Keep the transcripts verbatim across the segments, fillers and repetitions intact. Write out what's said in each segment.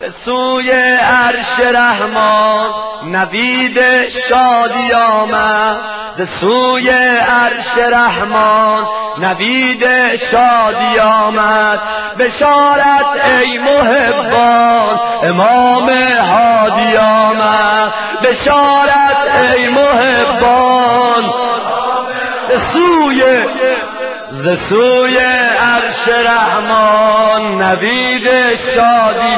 سوی عرش رحمان نوید شادی آمد، ز سوی عرش رحمان نوید شادی آمد. بشارت ای محبان امام هادی آمد، بشارت ای محبان ز سوی ز سوی عرش رحمان نوید شادی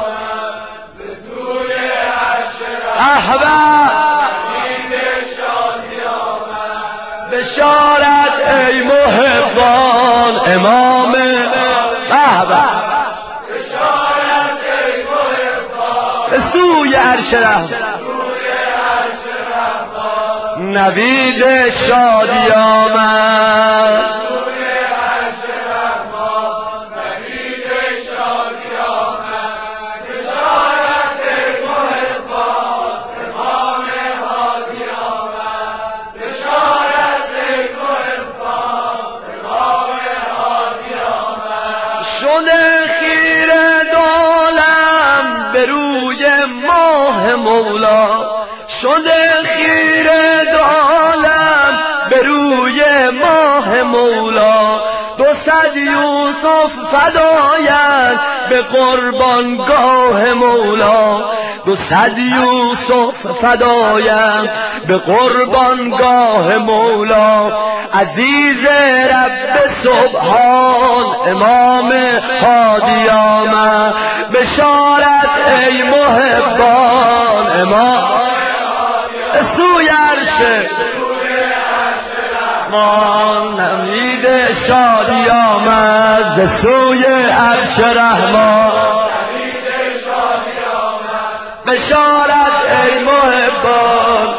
بشارت ای محبان امام احبه بشارت ای محبان به سوی عرش رحمان نوید شادی آمد. شده خیره دالم به روی ماه مولا، شده خیره دالم به روی ماه مولا. دو صد یوسف فدایند به قربانگاه مولا، دو صد یوسف فدایند به قربانگاه مولا. عزیز رب سبحان امام هادی آمد، بشارت ای محبان امام سوی عرش رحمان نوید شادی آمد، ز سوی عرش رحمان نوید شادی آمد. بشارت ای محبان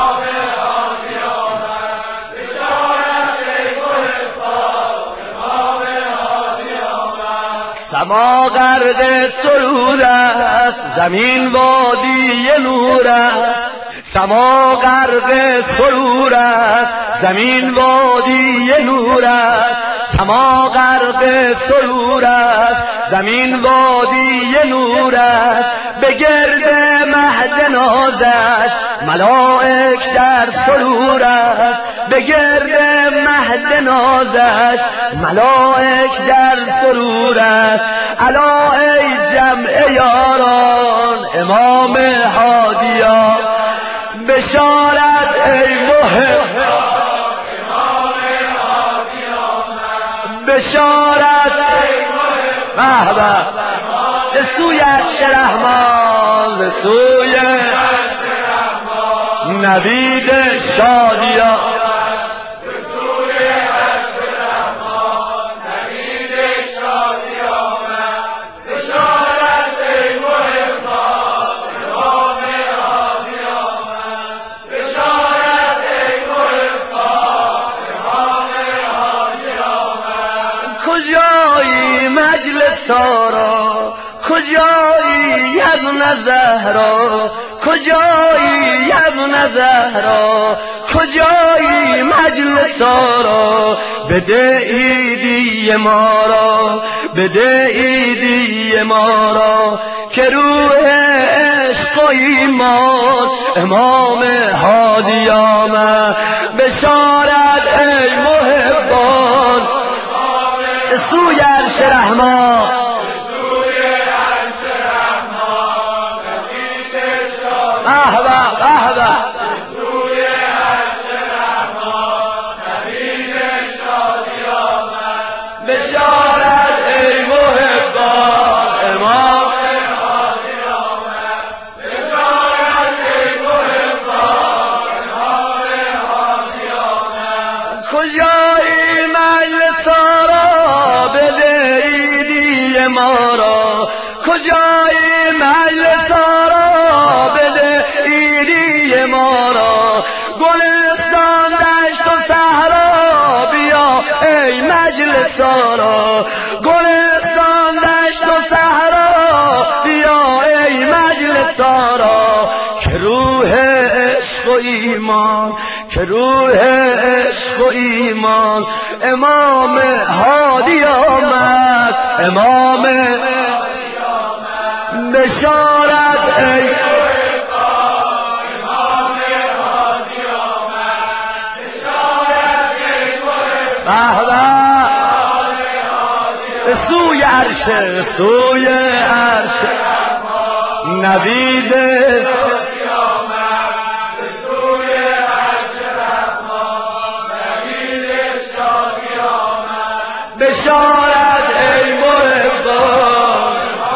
سما غرق سرور است زمین وادی نور است، سما غرق سرور است زمین وادی نور است، سما غرق سرور است زمین وادی نور است. به گرد مهد نازش ملائک در سرور است، به گرد مهد نازش ملائک در سرور است. الا ای جمع یاران امام هادی آمد، بشارت ای محبان امام هادی آمد، بشارت ای محبان به سوی عرش رحمان به سوی عرش رحمان نوید شادی آمد. کجایی مجلس آرا، کجایی ابن زهرا، کجایی ابن زهرا، کجایی مجلس آرا. بده عیدی ما را، بده عیدی ما را که روح عشق و ایمان امام هادی آمد. بشارت ای محبان سوی عرش رحمان سوی عرش رحمان نوید شادی احبه احبه سوی عرش رحمان نوید شادی آمد. بشارت ای محبان امام هادی آمد، بشارت ای محبان امام هادی آمد. کجایی مجلس بده عیدی ما را، کجایی مجلس را بده عیدی ما را. گلستان دشت و صحرا بیا ای مجلس را، گلستان دشت و صحرا بیا ای مجلس را. که روح عشق و ایمان، که روح عشق و ایمان امام هادی آمد، امام بشارت ای به سوی عرش سوی عرش نوید بشارت ای محبان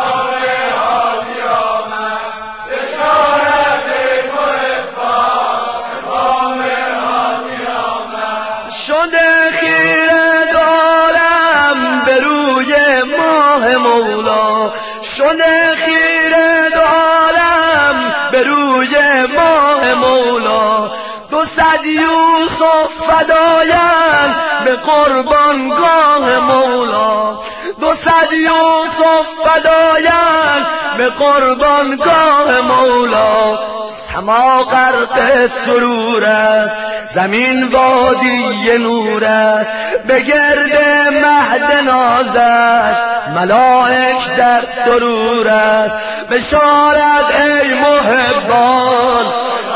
شده خیره دارم به روی ماه مولا شده خیره دارم به روی ماه مولا دو صد یوسف فدایم به قربانگاه مولا دو صد یوسف فدایم به قربانگاه مولا سما غرق سرور است زمین وادی نور است به گرد مهد نازش ملائک در سرور است بشارت ای محبان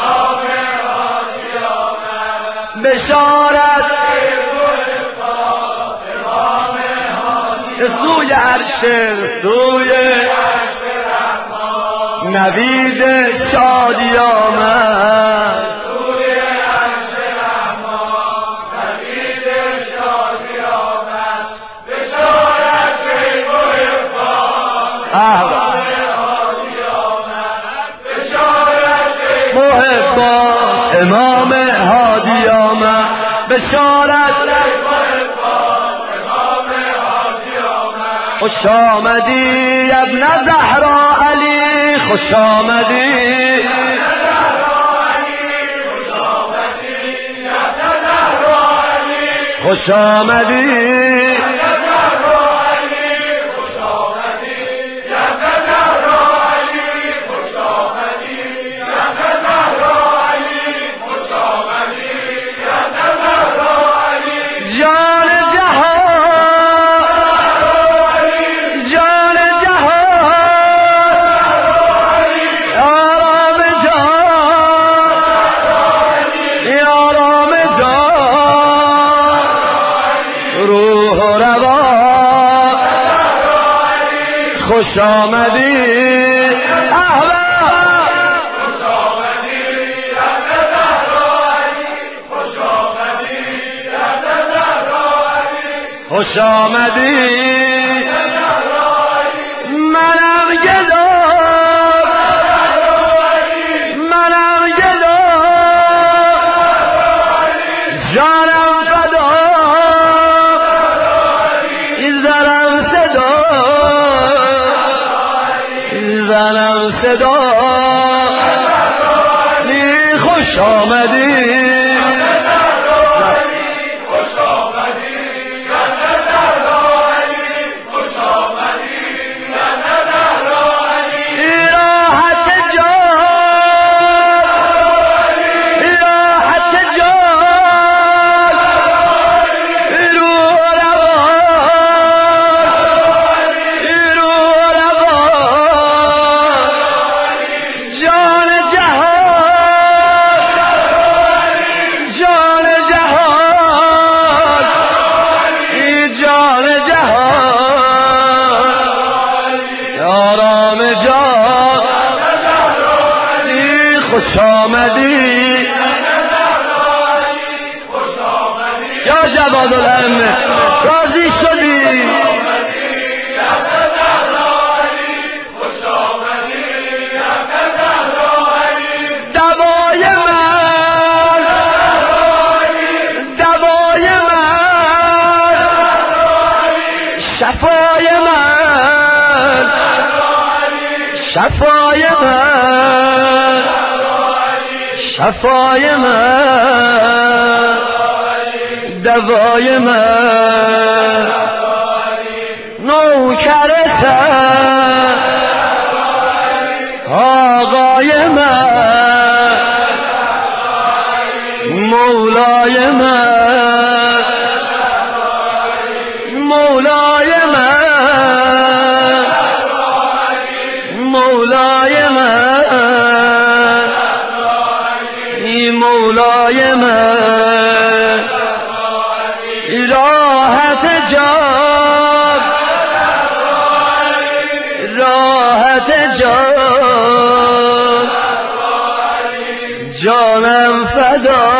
بشارت سوی عرش سوی نوید شادی آمد نوید شادی آمد بشارت ای محبان محبان امام هادی آمد بشارت خوش آمدی ابن زهرا علی خوش آمدی خوش آمدی خوش آمدی خوش آمدی خوش آمدی خوش آمدی منم گدا منم گدا جانم فدا زنم صدا زنم صدا نی خوش آمدی خوش آمدی خوش آمدی راحت جان راحت جان رو روان رو روان جان جهان جان جهان ای جان جهان آرام جان ای خوش آمدی یا جواد الائمه راضی شدی دوای من دوای من شفای من شفای من شفای من دوای من نوکرتم آقای من مولای من مولای من مولای من ای مولای من راحت جان راحت جان جانم فدا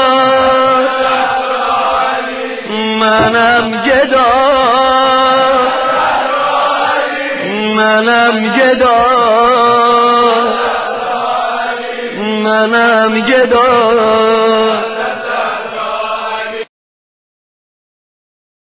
منم گدا منم گدا منم گدا